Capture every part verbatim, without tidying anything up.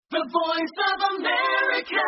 The Voice of America.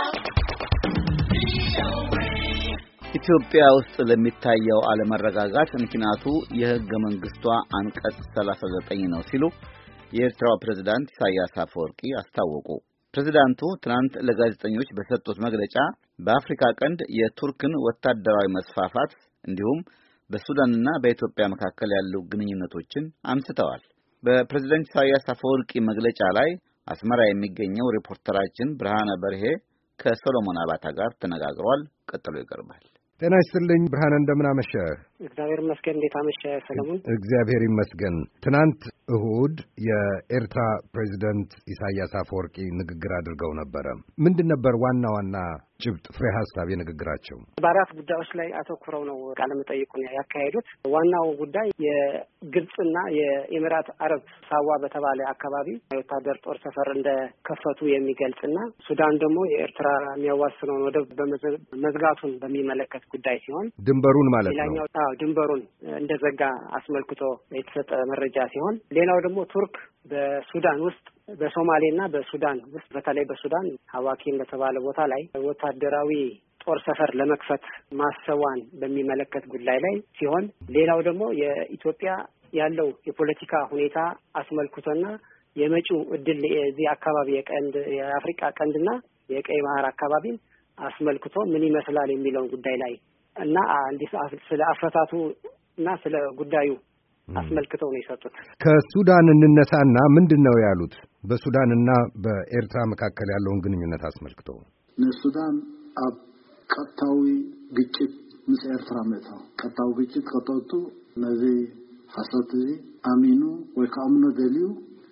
ኢትዮጵያ ውስጥ ለሚታየው አለመረጋጋት ምክንያቱ የሕገ መንግስቷ አንቀጽ ሰላሳ ዘጠኝ ነው ሲሉ የኤርትራው ፕሬዝዳንት ኢሳያስ አፈወርቂ አስታወቁ። ፕሬዝዳንቱ ትናንት ለጋዜጠኞች በሰጡት መግለጫ በአፍሪካ ቀንድ የቱርክን ወታደራዊ መስፋፋት እንዲሁም በሱዳንና በኢትዮጵያ መካከል ያሉ ግንኙነቶችን አንስተዋል። በፕሬዝዳንት ኢሳያስ አፈወርቂ መግለጫ ላይ አስመራ የሚገኘው ሪፖርተራችን ብርሃነ በርሄ ከሶሎሞን አባታ ጋር ተነጋግሯል። ቀጥሎ ይቀርባል። ጤና ይስጥልኝ ብርሃነ፣ እንደምን አመሸህ? እግዚአብሔር ይመስገን። እንዴት አመሸህ ሰለሞን? እግዚአብሔር ይመስገን። ትናንት እሁድ የኤርትራ ፕሬዝዳንት ኢሳያስ አፈወርቂ ንግግር አድርገው ነበረ። ምንድን ነበር ዋና ዋና ጭብጥ ፍሬ ሀሳብ የንግግራቸው? በአራት ጉዳዮች ላይ አተኩረው ነው ቃለ መጠይቁን ያካሄዱት። ዋናው ጉዳይ የግብጽና የኤሚራት አረብ ሳዋ በተባለ አካባቢ የወታደር ጦር ሰፈር እንደከፈቱ የሚገልጽና ሱዳን ደግሞ የኤርትራ የሚያዋስነውን ወደብ በመዝጋቱን በሚመለከት ጉዳይ ሲሆን ድንበሩን ማለት ነው። አዎ ድንበሩን እንደዘጋ አስመልክቶ የተሰጠ መረጃ ሲሆን ሌላው ደግሞ ቱርክ በሱዳን ውስጥ በሶማሌና በሱዳን ውስጥ በተለይ በሱዳን ሀዋኪን በተባለ ቦታ ላይ ወታደራዊ ጦር ሰፈር ለመክፈት ማሰቧን በሚመለከት ጉዳይ ላይ ሲሆን ሌላው ደግሞ የኢትዮጵያ ያለው የፖለቲካ ሁኔታ አስመልክቶና የመጪው እድል የዚህ አካባቢ የቀንድ የአፍሪካ ቀንድና የቀይ ባህር አካባቢን አስመልክቶ ምን ይመስላል የሚለውን ጉዳይ ላይ እና እንዲህ ስለ አፈታቱ እና ስለ ጉዳዩ አስመልክተው ነው የሰጡት። ከሱዳን እንነሳና ምንድን ነው ያሉት? በሱዳንና በኤርትራ መካከል ያለውን ግንኙነት አስመልክተው ሱዳን አብ ቀጥታዊ ግጭት ምስ ኤርትራ መጣ ቀጥታዊ ግጭት ከጠጡ ነዚህ ሐሰት አሚኑ ወይ ከአምኖ ደሊው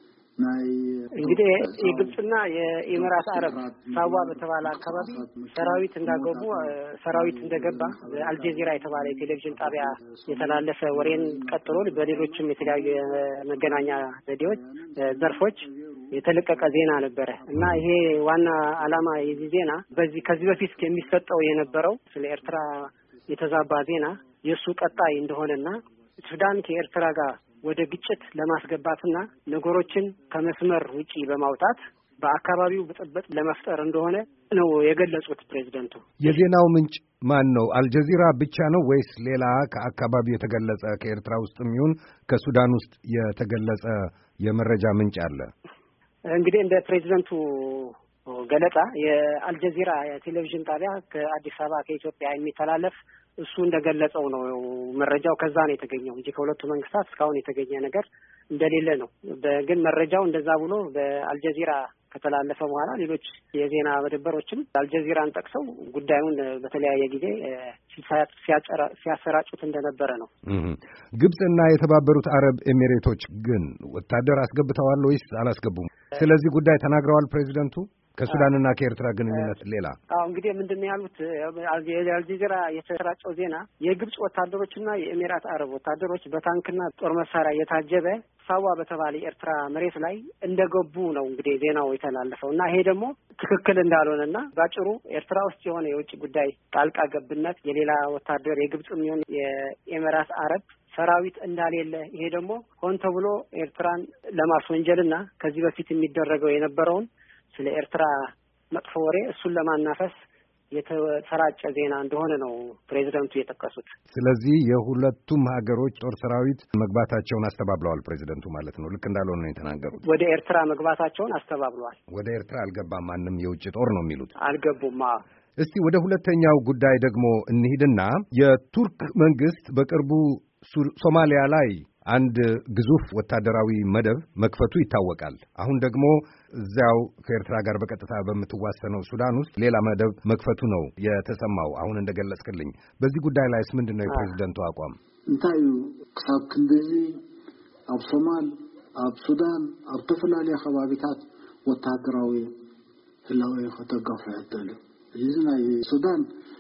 እንግዲህ የግብጽና የኤሚራት አረብ ሳዋ በተባለ አካባቢ ሰራዊት እንዳገቡ ሰራዊት እንደገባ አልጀዚራ የተባለ የቴሌቪዥን ጣቢያ የተላለፈ ወሬን ቀጥሎ በሌሎችም የተለያዩ መገናኛ ዘዴዎች ዘርፎች የተለቀቀ ዜና ነበረ እና ይሄ ዋና ዓላማ የዚህ ዜና በዚህ ከዚህ በፊት የሚሰጠው የነበረው ስለ ኤርትራ የተዛባ ዜና የሱ ቀጣይ እንደሆነና ሱዳን ከኤርትራ ጋር ወደ ግጭት ለማስገባትና ነገሮችን ከመስመር ውጪ በማውጣት በአካባቢው ብጥብጥ ለመፍጠር እንደሆነ ነው የገለጹት ፕሬዝዳንቱ። የዜናው ምንጭ ማን ነው? አልጀዚራ ብቻ ነው ወይስ ሌላ ከአካባቢው የተገለጸ ከኤርትራ ውስጥም ይሁን ከሱዳን ውስጥ የተገለጸ የመረጃ ምንጭ አለ? እንግዲህ እንደ ፕሬዝዳንቱ ገለጻ የአልጀዚራ የቴሌቪዥን ጣቢያ ከአዲስ አበባ ከኢትዮጵያ የሚተላለፍ እሱ እንደገለጸው ነው መረጃው ከዛ ነው የተገኘው እንጂ ከሁለቱ መንግስታት እስካሁን የተገኘ ነገር እንደሌለ ነው። ግን መረጃው እንደዛ ብሎ በአልጀዚራ ከተላለፈ በኋላ ሌሎች የዜና መደበሮችም አልጀዚራን ጠቅሰው ጉዳዩን በተለያየ ጊዜ ሲያሰራጩት እንደነበረ ነው። ግብጽና የተባበሩት አረብ ኤሚሬቶች ግን ወታደር አስገብተዋል ወይስ አላስገቡም? ስለዚህ ጉዳይ ተናግረዋል ፕሬዚደንቱ? ከሱዳንና ከኤርትራ ግንኙነት ሌላ አዎ እንግዲህ ምንድነው ያሉት? አልጀዚራ የተሰራጨው ዜና የግብጽ ወታደሮችና የኤሚራት አረብ ወታደሮች በታንክና ጦር መሳሪያ የታጀበ ሳዋ በተባለ ኤርትራ መሬት ላይ እንደገቡ ነው እንግዲህ ዜናው የተላለፈው እና ይሄ ደግሞ ትክክል እንዳልሆነና ባጭሩ ኤርትራ ውስጥ የሆነ የውጭ ጉዳይ ጣልቃ ገብነት የሌላ ወታደር የግብጽም ይሁን የኤሚራት አረብ ሰራዊት እንዳሌለ ይሄ ደግሞ ሆን ተብሎ ኤርትራን ለማስወንጀልና ከዚህ በፊት የሚደረገው የነበረውን ስለ ኤርትራ መጥፎ ወሬ እሱን ለማናፈስ የተሰራጨ ዜና እንደሆነ ነው ፕሬዝዳንቱ የጠቀሱት። ስለዚህ የሁለቱም ሀገሮች ጦር ሰራዊት መግባታቸውን አስተባብለዋል ፕሬዝዳንቱ ማለት ነው። ልክ እንዳልሆነ ነው የተናገሩት። ወደ ኤርትራ መግባታቸውን አስተባብለዋል። ወደ ኤርትራ አልገባም ማንም የውጭ ጦር ነው የሚሉት። አልገቡም። እስቲ ወደ ሁለተኛው ጉዳይ ደግሞ እንሂድና የቱርክ መንግስት በቅርቡ ሶማሊያ ላይ አንድ ግዙፍ ወታደራዊ መደብ መክፈቱ ይታወቃል። አሁን ደግሞ እዚያው ከኤርትራ ጋር በቀጥታ በምትዋሰነው ሱዳን ውስጥ ሌላ መደብ መክፈቱ ነው የተሰማው አሁን እንደገለጽክልኝ። በዚህ ጉዳይ ላይስ ምንድን ነው የፕሬዝዳንቱ አቋም? እንታይ ክሳብ ክንደዚ ኣብ ሶማል ኣብ ሱዳን ኣብ ተፈላለየ ከባቢታት ወታደራዊ ህላዊ ከተጋፍዕ ይደሉ እዚ ናይ ሱዳን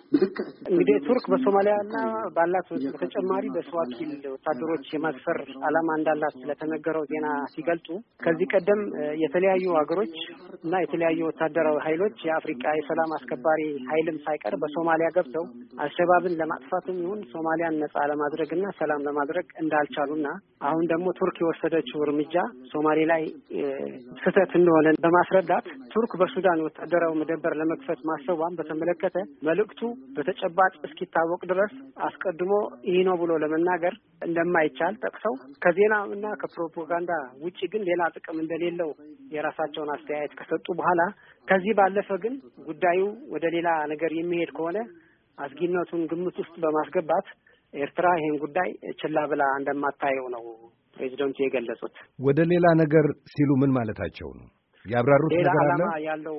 እንግዲህ ቱርክ በሶማሊያና ባላት በተጨማሪ በስዋኪል ወታደሮች የማስፈር ዓላማ እንዳላት ስለተነገረው ዜና ሲገልጹ ከዚህ ቀደም የተለያዩ ሀገሮች እና የተለያዩ ወታደራዊ ኃይሎች የአፍሪካ የሰላም አስከባሪ ኃይልም ሳይቀር በሶማሊያ ገብተው አልሸባብን ለማጥፋትም ይሁን ሶማሊያን ነጻ ለማድረግና ሰላም ለማድረግ እንዳልቻሉና አሁን ደግሞ ቱርክ የወሰደችው እርምጃ ሶማሌ ላይ ስህተት እንደሆነ በማስረዳት ቱርክ በሱዳን ወታደራዊ መደበር ለመክፈት ማሰቧን በተመለከተ መልእክቱ በተጨባጭ እስኪታወቅ ድረስ አስቀድሞ ይህ ነው ብሎ ለመናገር እንደማይቻል ጠቅሰው ከዜና እና ከፕሮፓጋንዳ ውጪ ግን ሌላ ጥቅም እንደሌለው የራሳቸውን አስተያየት ከሰጡ በኋላ ከዚህ ባለፈ ግን ጉዳዩ ወደ ሌላ ነገር የሚሄድ ከሆነ አስጊነቱን ግምት ውስጥ በማስገባት ኤርትራ ይሄን ጉዳይ ችላ ብላ እንደማታየው ነው ፕሬዚደንቱ የገለጹት። ወደ ሌላ ነገር ሲሉ ምን ማለታቸው ነው? ያብራሩት ነገር አለ? ሌላ ዓላማ ያለው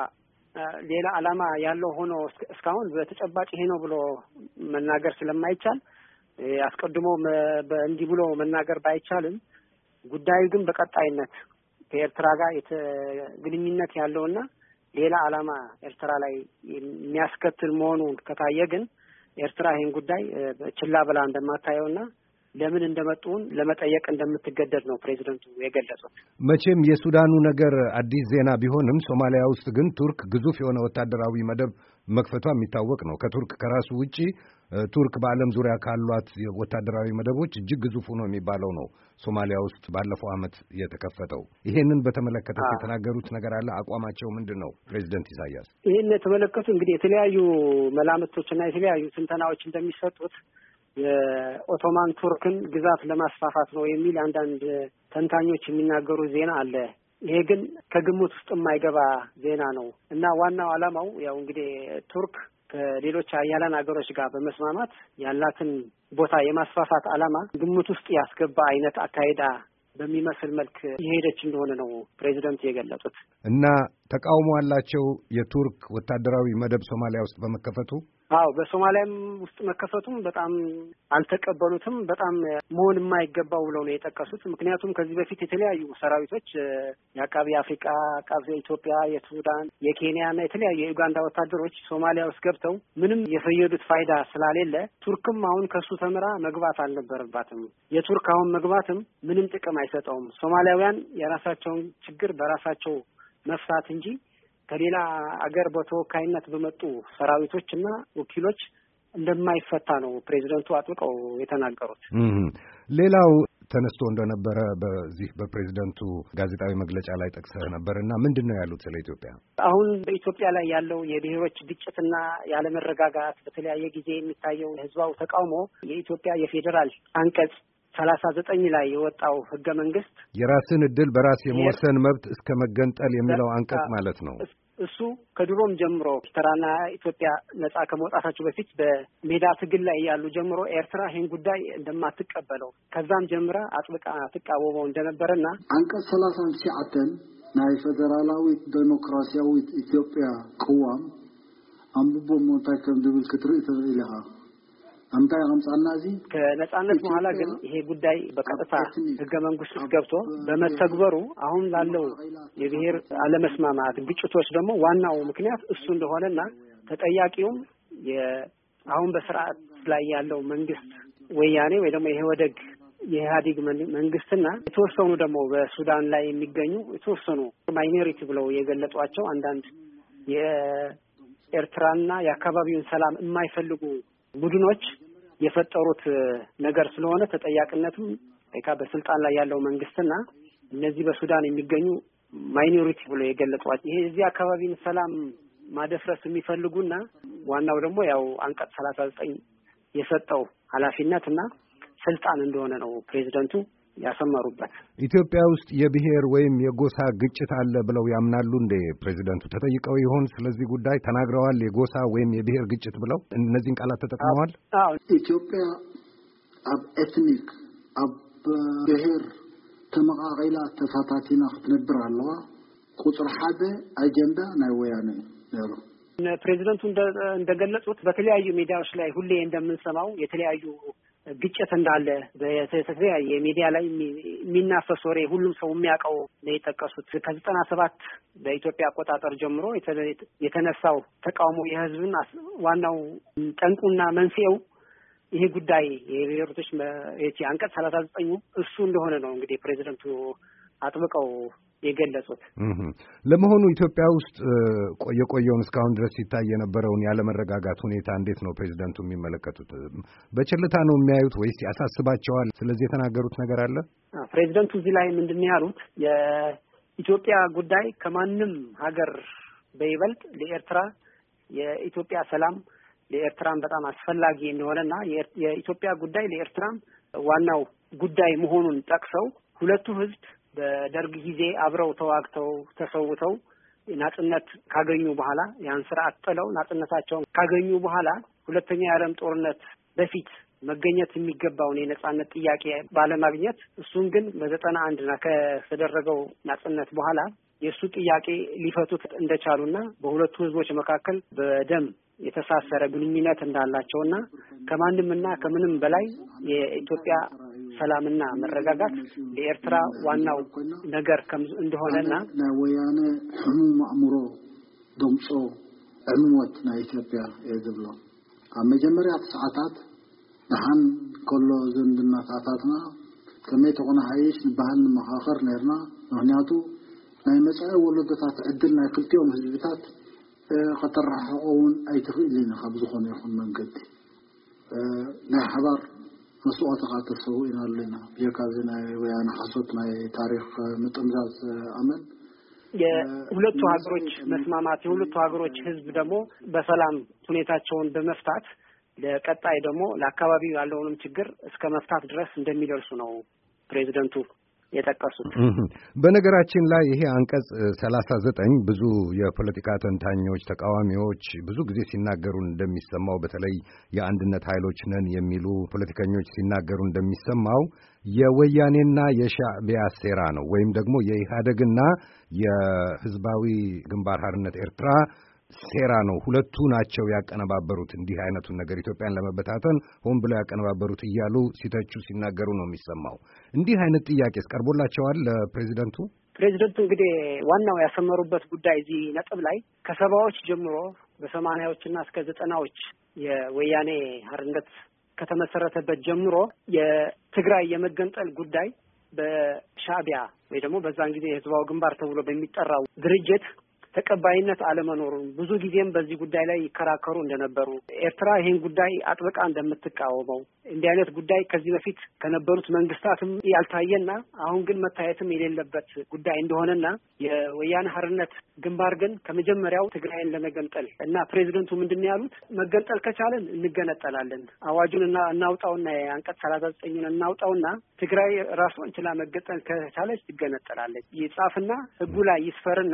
ሌላ ዓላማ ያለው ሆኖ እስካሁን በተጨባጭ ይሄ ነው ብሎ መናገር ስለማይቻል አስቀድሞ እንዲህ ብሎ መናገር ባይቻልም ጉዳዩ ግን በቀጣይነት ከኤርትራ ጋር ግንኙነት ያለውና ሌላ ዓላማ ኤርትራ ላይ የሚያስከትል መሆኑ ከታየ ግን ኤርትራ ይሄን ጉዳይ ችላ ብላ እንደማታየውና ለምን እንደመጡን ለመጠየቅ እንደምትገደድ ነው ፕሬዚደንቱ የገለጹት። መቼም የሱዳኑ ነገር አዲስ ዜና ቢሆንም ሶማሊያ ውስጥ ግን ቱርክ ግዙፍ የሆነ ወታደራዊ መደብ መክፈቷ የሚታወቅ ነው። ከቱርክ ከራሱ ውጪ ቱርክ በዓለም ዙሪያ ካሏት ወታደራዊ መደቦች እጅግ ግዙፍ ነው የሚባለው ነው ሶማሊያ ውስጥ ባለፈው ዓመት የተከፈተው። ይሄንን በተመለከተ የተናገሩት ነገር አለ? አቋማቸው ምንድን ነው ፕሬዚደንት ኢሳያስ? ይሄን የተመለከቱ እንግዲህ የተለያዩ መላምቶችና የተለያዩ ትንተናዎች እንደሚሰጡት የኦቶማን ቱርክን ግዛት ለማስፋፋት ነው የሚል አንዳንድ ተንታኞች የሚናገሩ ዜና አለ። ይሄ ግን ከግምት ውስጥ የማይገባ ዜና ነው እና ዋናው ዓላማው ያው እንግዲህ ቱርክ ከሌሎች አያላን ሀገሮች ጋር በመስማማት ያላትን ቦታ የማስፋፋት ዓላማ ግምት ውስጥ ያስገባ አይነት አካሄዳ በሚመስል መልክ የሄደች እንደሆነ ነው ፕሬዚደንቱ የገለጹት። እና ተቃውሞ አላቸው የቱርክ ወታደራዊ መደብ ሶማሊያ ውስጥ በመከፈቱ? አዎ በሶማሊያም ውስጥ መከፈቱም በጣም አልተቀበሉትም። በጣም መሆን የማይገባው ብለው ነው የጠቀሱት። ምክንያቱም ከዚህ በፊት የተለያዩ ሰራዊቶች የአቃቢ አፍሪካ፣ አቃቢ ኢትዮጵያ፣ የሱዳን፣ የኬንያና የተለያዩ የኡጋንዳ ወታደሮች ሶማሊያ ውስጥ ገብተው ምንም የፈየዱት ፋይዳ ስላሌለ ቱርክም አሁን ከሱ ተምራ መግባት አልነበረባትም። የቱርክ አሁን መግባትም ምንም ጥቅም አይሰጠውም። ሶማሊያውያን የራሳቸውን ችግር በራሳቸው መፍታት እንጂ ከሌላ አገር በተወካይነት በመጡ ሰራዊቶችና ወኪሎች እንደማይፈታ ነው ፕሬዚደንቱ አጥብቀው የተናገሩት። ሌላው ተነስቶ እንደነበረ በዚህ በፕሬዚደንቱ ጋዜጣዊ መግለጫ ላይ ጠቅሰህ ነበርና ምንድን ነው ያሉት ስለ ኢትዮጵያ? አሁን በኢትዮጵያ ላይ ያለው የብሔሮች ግጭትና ያለመረጋጋት በተለያየ ጊዜ የሚታየው ህዝባዊ ተቃውሞ የኢትዮጵያ የፌዴራል አንቀጽ ሰላሳ ዘጠኝ ላይ የወጣው ህገ መንግስት የራስን እድል በራስ የመወሰን መብት እስከ መገንጠል የሚለው አንቀጽ ማለት ነው። እሱ ከድሮም ጀምሮ ኤርትራና ኢትዮጵያ ነጻ ከመውጣታቸው በፊት በሜዳ ትግል ላይ ያሉ ጀምሮ ኤርትራ ይህን ጉዳይ እንደማትቀበለው ከዛም ጀምራ አጥብቃ ትቃወመው እንደነበረና አንቀጽ ሰላሳ ትሽዓተን ናይ ፌደራላዊት ዴሞክራሲያዊት ኢትዮጵያ ቅዋም አንብቦ ሞንታይ ከም ዝብል ክትርኢ ትኽእል ኢኻ። አንታይ አምጻናዚ ከነጻነት በኋላ ግን ይሄ ጉዳይ በቀጥታ ህገ መንግስት ውስጥ ገብቶ በመተግበሩ አሁን ላለው የብሔር አለመስማማት ግጭቶች ደግሞ ዋናው ምክንያት እሱ እንደሆነና ተጠያቂውም የአሁን በስርዓት ላይ ያለው መንግስት ወያኔ ወይ ደግሞ ይሄ ወደግ የኢህአዴግ መንግስትና የተወሰኑ ደግሞ በሱዳን ላይ የሚገኙ የተወሰኑ ማይኖሪቲ ብለው የገለጿቸው አንዳንድ የኤርትራና የአካባቢውን ሰላም የማይፈልጉ ቡድኖች የፈጠሩት ነገር ስለሆነ ተጠያቂነቱም አይካ በስልጣን ላይ ያለው መንግስትና እነዚህ በሱዳን የሚገኙ ማይኖሪቲ ብሎ የገለጿቸው ይሄ እዚህ አካባቢን ሰላም ማደፍረስ የሚፈልጉና ዋናው ደግሞ ያው አንቀጽ ሰላሳ ዘጠኝ የሰጠው ኃላፊነትና ስልጣን እንደሆነ ነው ፕሬዚደንቱ ያሰመሩበት። ኢትዮጵያ ውስጥ የብሔር ወይም የጎሳ ግጭት አለ ብለው ያምናሉ እንደ ፕሬዚደንቱ ተጠይቀው ይሆን? ስለዚህ ጉዳይ ተናግረዋል? የጎሳ ወይም የብሔር ግጭት ብለው እነዚህን ቃላት ተጠቅመዋል? አዎ ኢትዮጵያ አብ ኤትኒክ አብ ብሔር ተመቃቂላ ተፋታቲና ክትነብር ኣለዋ ቁጥር ሓደ አጀንዳ ናይ ወያኔ ነሩ። ፕሬዚደንቱ እንደገለጹት በተለያዩ ሚዲያዎች ላይ ሁሌ እንደምንሰማው የተለያዩ ግጭት እንዳለ በተለያየ ሚዲያ ላይ የሚናፈስ ወሬ ሁሉም ሰው የሚያውቀው ነው የጠቀሱት። ከዘጠና ሰባት በኢትዮጵያ አቆጣጠር ጀምሮ የተነሳው ተቃውሞ የህዝብን ዋናው ጠንቁና መንስኤው ይሄ ጉዳይ የብሔሮች አንቀጽ ሰላሳ ዘጠኝ እሱ እንደሆነ ነው እንግዲህ ፕሬዚደንቱ አጥብቀው የገለጹት። ለመሆኑ ኢትዮጵያ ውስጥ የቆየውን እስካሁን ድረስ ሲታይ የነበረውን ያለመረጋጋት ሁኔታ እንዴት ነው ፕሬዚደንቱ የሚመለከቱት? በችልታ ነው የሚያዩት ወይስ ያሳስባቸዋል? ስለዚህ የተናገሩት ነገር አለ? ፕሬዚደንቱ እዚህ ላይ ምንድን ነው ያሉት? የኢትዮጵያ ጉዳይ ከማንም ሀገር በይበልጥ ለኤርትራ የኢትዮጵያ ሰላም ለኤርትራም በጣም አስፈላጊ እንደሆነና የኢትዮጵያ ጉዳይ ለኤርትራም ዋናው ጉዳይ መሆኑን ጠቅሰው ሁለቱ ህዝብ በደርግ ጊዜ አብረው ተዋግተው ተሰውተው ናጽነት ካገኙ በኋላ ያን ስርዓት ጥለው ናጽነታቸውን ካገኙ በኋላ ሁለተኛ የዓለም ጦርነት በፊት መገኘት የሚገባውን የነጻነት ጥያቄ ባለማግኘት እሱን ግን በዘጠና አንድ ና ከተደረገው ናጽነት በኋላ የሱ ጥያቄ ሊፈቱት እንደቻሉና በሁለቱ ህዝቦች መካከል በደም የተሳሰረ ግንኙነት እንዳላቸውና ከማንምና ከምንም በላይ የኢትዮጵያ ሰላምና መረጋጋት ለኤርትራ ዋናው ነገር እንደሆነና ወያኔ ህሙም አእምሮ ደምጾ ዕምወት ናይ ኢትዮጵያ የዝብሎ ኣብ መጀመርያ ሰዓታት ደሃን ኮሎ ዝምድናታታትና ከመይ ተኾነ ሃይሽ ንባህል ንመኻኸር ነርና ምክንያቱ ናይ መጻኢ ወለዶታት ዕድል ናይ ክልቲኦም ህዝብታት ከተራሕቆውን ኣይትኽእልን ካብ ዝኾነ ይኹን መንገዲ ናይ ሓባር መስዋዕት ካተሰው ይናለና የካዝ ናይ ወያነ ሐሰት ናይ ታሪክ ምጥምዛዝ አመን የሁለቱ ሀገሮች መስማማት የሁለቱ ሀገሮች ህዝብ ደግሞ በሰላም ሁኔታቸውን በመፍታት ለቀጣይ ደግሞ ለአካባቢው ያለውንም ችግር እስከ መፍታት ድረስ እንደሚደርሱ ነው ፕሬዚደንቱ የጠቀሱት። በነገራችን ላይ ይሄ አንቀጽ ሰላሳ ዘጠኝ ብዙ የፖለቲካ ተንታኞች ተቃዋሚዎች ብዙ ጊዜ ሲናገሩ እንደሚሰማው በተለይ የአንድነት ኃይሎች ነን የሚሉ ፖለቲከኞች ሲናገሩ እንደሚሰማው የወያኔና የሻዕቢያ ሴራ ነው ወይም ደግሞ የኢህአደግና የህዝባዊ ግንባር ሓርነት ኤርትራ ሴራ ነው። ሁለቱ ናቸው ያቀነባበሩት እንዲህ አይነቱን ነገር ኢትዮጵያን ለመበታተን ሆን ብለው ያቀነባበሩት እያሉ ሲተቹ ሲናገሩ ነው የሚሰማው። እንዲህ አይነት ጥያቄስ ቀርቦላቸዋል ለፕሬዚደንቱ? ፕሬዚደንቱ እንግዲህ ዋናው ያሰመሩበት ጉዳይ እዚህ ነጥብ ላይ ከሰባዎች ጀምሮ በሰማንያዎችና እስከ ዘጠናዎች የወያኔ ሓርነት ከተመሰረተበት ጀምሮ የትግራይ የመገንጠል ጉዳይ በሻዕቢያ ወይ ደግሞ በዛን ጊዜ የህዝባዊ ግንባር ተብሎ በሚጠራው ድርጅት ተቀባይነት አለመኖሩን ብዙ ጊዜም በዚህ ጉዳይ ላይ ይከራከሩ እንደነበሩ ኤርትራ ይሄን ጉዳይ አጥብቃ እንደምትቃወመው እንዲህ አይነት ጉዳይ ከዚህ በፊት ከነበሩት መንግስታትም ያልታየና አሁን ግን መታየትም የሌለበት ጉዳይ እንደሆነና የወያኔ ሓርነት ግንባር ግን ከመጀመሪያው ትግራይን ለመገንጠል እና ፕሬዚደንቱ ምንድነው ያሉት መገንጠል ከቻለን እንገነጠላለን አዋጁን እና እናውጣውና አንቀጽ ሰላሳ ዘጠኝን እናውጣውና ትግራይ ራሷን ችላ መገንጠል ከቻለች ትገነጠላለች ይጻፍና ህጉ ላይ ይስፈርና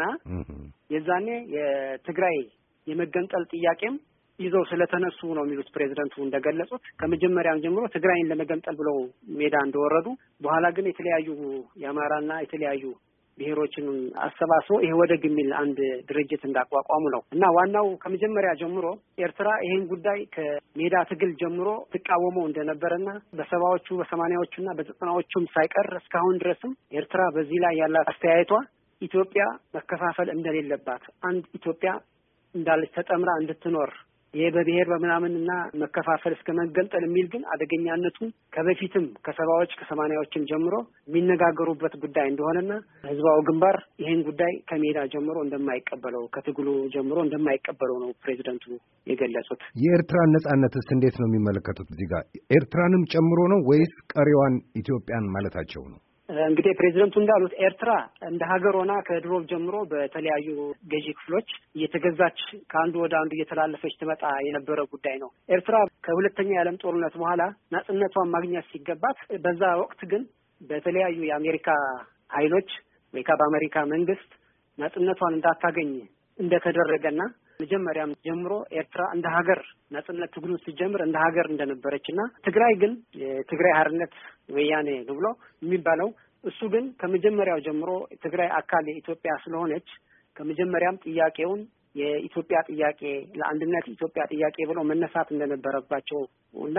የዛኔ የትግራይ የመገንጠል ጥያቄም ይዘው ስለተነሱ ነው የሚሉት ፕሬዚደንቱ እንደገለጹት ከመጀመሪያም ጀምሮ ትግራይን ለመገንጠል ብለው ሜዳ እንደወረዱ በኋላ ግን የተለያዩ የአማራና የተለያዩ ብሔሮችን አሰባስበው ይሄ ወደግ የሚል አንድ ድርጅት እንዳቋቋሙ ነው እና ዋናው ከመጀመሪያ ጀምሮ ኤርትራ ይሄን ጉዳይ ከሜዳ ትግል ጀምሮ ተቃወመው እንደነበረና በሰባዎቹ በሰማንያዎቹና በዘጠናዎቹም ሳይቀር እስካሁን ድረስም ኤርትራ በዚህ ላይ ያላት አስተያየቷ ኢትዮጵያ መከፋፈል እንደሌለባት አንድ ኢትዮጵያ እንዳለች ተጠምራ እንድትኖር ይሄ በብሔር በመናምንና መከፋፈል እስከ መገንጠል የሚል ግን አደገኛነቱን ከበፊትም ከሰባዎች ከሰማንያዎችም ጀምሮ የሚነጋገሩበት ጉዳይ እንደሆነና ህዝባዊ ግንባር ይሄን ጉዳይ ከሜዳ ጀምሮ እንደማይቀበለው ከትግሉ ጀምሮ እንደማይቀበለው ነው ፕሬዚደንቱ የገለጹት። የኤርትራን ነጻነትስ እንዴት ነው የሚመለከቱት? እዚህ ጋር ኤርትራንም ጨምሮ ነው ወይስ ቀሪዋን ኢትዮጵያን ማለታቸው ነው? እንግዲህ ፕሬዚደንቱ እንዳሉት ኤርትራ እንደ ሀገር ሆና ከድሮ ጀምሮ በተለያዩ ገዢ ክፍሎች እየተገዛች ከአንዱ ወደ አንዱ እየተላለፈች ትመጣ የነበረ ጉዳይ ነው። ኤርትራ ከሁለተኛ የዓለም ጦርነት በኋላ ነጻነቷን ማግኘት ሲገባት በዛ ወቅት ግን በተለያዩ የአሜሪካ ኃይሎች ወይ በአሜሪካ መንግስት ነጻነቷን እንዳታገኝ እንደተደረገና መጀመሪያም ጀምሮ ኤርትራ እንደ ሀገር ነጻነት ትግሉን ሲጀምር እንደ ሀገር እንደነበረችና ትግራይ ግን የትግራይ ሓርነት ወያኔ ብሎ የሚባለው እሱ ግን ከመጀመሪያው ጀምሮ ትግራይ አካል የኢትዮጵያ ስለሆነች ከመጀመሪያም ጥያቄውን የኢትዮጵያ ጥያቄ ለአንድነት ኢትዮጵያ ጥያቄ ብሎ መነሳት እንደነበረባቸው እና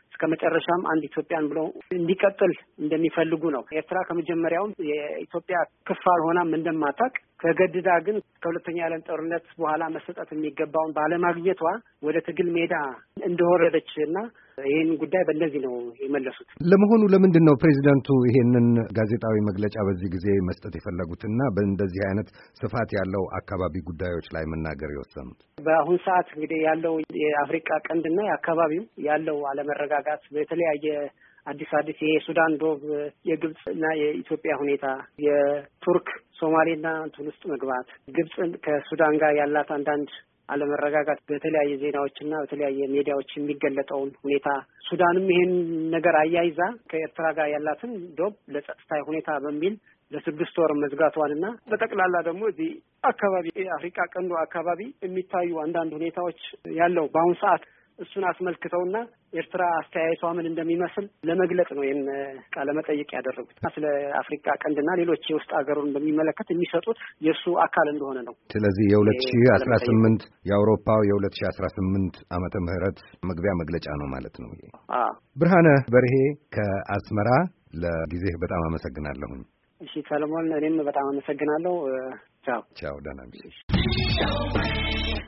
እስከመጨረሻም አንድ ኢትዮጵያን ብለው እንዲቀጥል እንደሚፈልጉ ነው። ኤርትራ ከመጀመሪያውም የኢትዮጵያ ክፍል ሆናም እንደማታውቅ ተገድዳ ግን ከሁለተኛ ዓለም ጦርነት በኋላ መሰጠት የሚገባውን ባለማግኘቷ ወደ ትግል ሜዳ እንደወረደች እና ይህን ጉዳይ በእንደዚህ ነው የመለሱት። ለመሆኑ ለምንድን ነው ፕሬዚደንቱ ይሄንን ጋዜጣዊ መግለጫ በዚህ ጊዜ መስጠት የፈለጉትና በእንደዚህ አይነት ስፋት ያለው አካባቢ ጉዳዮች ላይ መናገር የወሰኑት? በአሁን ሰዓት እንግዲህ ያለው የአፍሪካ ቀንድና የአካባቢው ያለው አለመረጋጋት በተለያየ አዲስ አዲስ የሱዳን ዶብ፣ የግብጽ እና የኢትዮጵያ ሁኔታ፣ የቱርክ ሶማሌና እንትን ውስጥ መግባት፣ ግብጽ ከሱዳን ጋር ያላት አንዳንድ አለመረጋጋት በተለያየ ዜናዎችና በተለያየ ሚዲያዎች የሚገለጠውን ሁኔታ፣ ሱዳንም ይሄን ነገር አያይዛ ከኤርትራ ጋር ያላትን ዶብ ለጸጥታ ሁኔታ በሚል ለስድስት ወር መዝጋቷንና በጠቅላላ ደግሞ እዚህ አካባቢ የአፍሪካ ቀንዱ አካባቢ የሚታዩ አንዳንድ ሁኔታዎች ያለው በአሁኑ ሰዓት እሱን አስመልክተውና ኤርትራ አስተያየቷ ምን እንደሚመስል ለመግለጽ ነው ይህን ቃለ መጠይቅ ያደረጉት። ስለ አፍሪካ ቀንድና ሌሎች የውስጥ ሀገሩን በሚመለከት የሚሰጡት የእሱ አካል እንደሆነ ነው። ስለዚህ የሁለት ሺህ አስራ ስምንት የአውሮፓው የሁለት ሺህ አስራ ስምንት ዓመተ ምህረት መግቢያ መግለጫ ነው ማለት ነው። ይሄ ብርሃነ በርሄ ከአስመራ ለጊዜህ በጣም አመሰግናለሁኝ። እሺ ሰለሞን፣ እኔም በጣም አመሰግናለሁ። ቻው ቻው፣ ደህና ነሽ?